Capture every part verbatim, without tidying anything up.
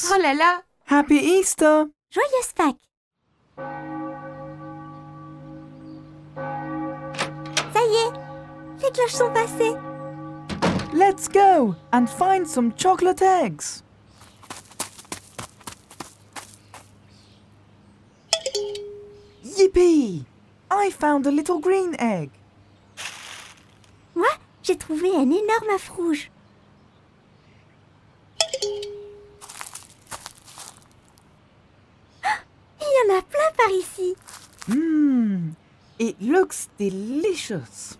Oh là là! Happy Easter! Joyeuse Pâques! Ça y est, les cloches sont passées. Let's go and find some chocolate eggs. Yippee! I found a little green egg. Moi, j'ai trouvé un énorme œuf rouge. Il y en a plein par ici. Mmm, it looks delicious.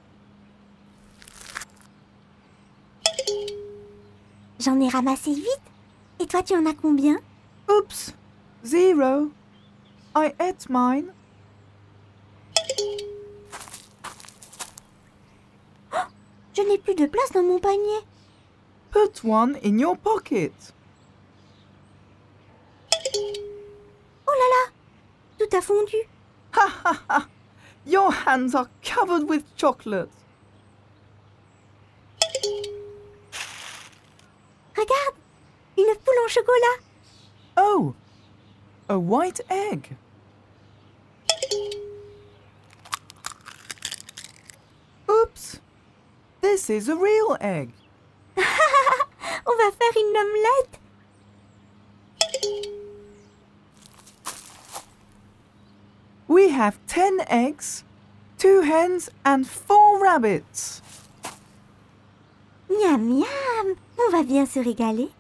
J'en ai ramassé huit. Et toi, tu en as combien? Oops, zero. I ate mine. Oh, je n'ai plus de place dans mon panier. Put one in your pocket. Oh là là, tout a fondu. Ha ha ha! Your hands are covered with chocolate. Regarde, une poule en chocolat. Oh, a white egg. Oops, this is a real egg. On va faire une omelette. We have ten eggs, two hens and four rabbits. Miam miam, on va bien se régaler.